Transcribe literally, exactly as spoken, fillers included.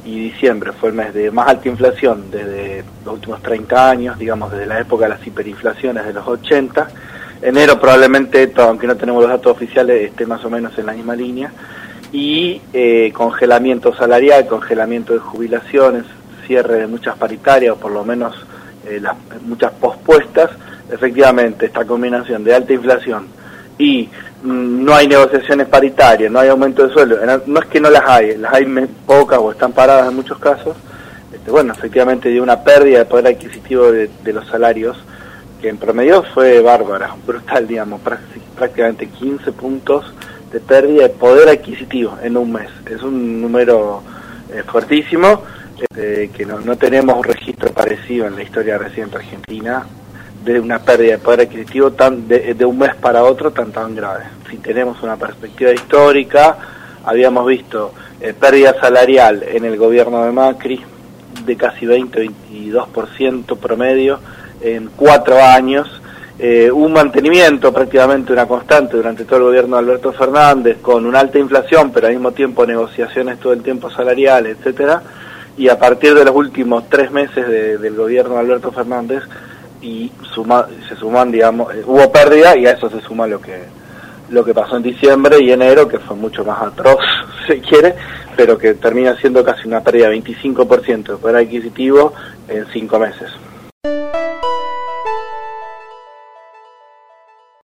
y diciembre fue el mes de más alta inflación desde los últimos treinta años, digamos desde la época de las hiperinflaciones de los ochenta, enero probablemente, aunque no tenemos los datos oficiales, esté más o menos en la misma línea, y eh, congelamiento salarial, congelamiento de jubilaciones, cierre de muchas paritarias, o por lo menos eh, las, muchas pospuestas. Efectivamente, esta combinación de alta inflación y mmm, no hay negociaciones paritarias, no hay aumento de sueldo, no es que no las hay, las hay pocas o están paradas en muchos casos, este, bueno, efectivamente dio una pérdida de poder adquisitivo de, de los salarios, que en promedio fue bárbara, brutal, digamos, prácticamente quince puntos de pérdida de poder adquisitivo en un mes. Es un número eh, fuertísimo, eh, que no, no tenemos un registro parecido en la historia reciente argentina de una pérdida de poder adquisitivo tan de, de un mes para otro tan tan grave. Si tenemos una perspectiva histórica, habíamos visto eh, pérdida salarial en el gobierno de Macri de casi veinte a veintidós por ciento promedio en cuatro años, eh, un mantenimiento prácticamente una constante durante todo el gobierno de Alberto Fernández, con una alta inflación, pero al mismo tiempo negociaciones todo el tiempo salariales, etcétera, y a partir de los últimos tres meses de, del gobierno de Alberto Fernández, y suma, se suman, digamos, eh, hubo pérdida, y a eso se suma lo que lo que pasó en diciembre y enero, que fue mucho más atroz, si se quiere, pero que termina siendo casi una pérdida de veinticinco por ciento de poder adquisitivo en cinco meses.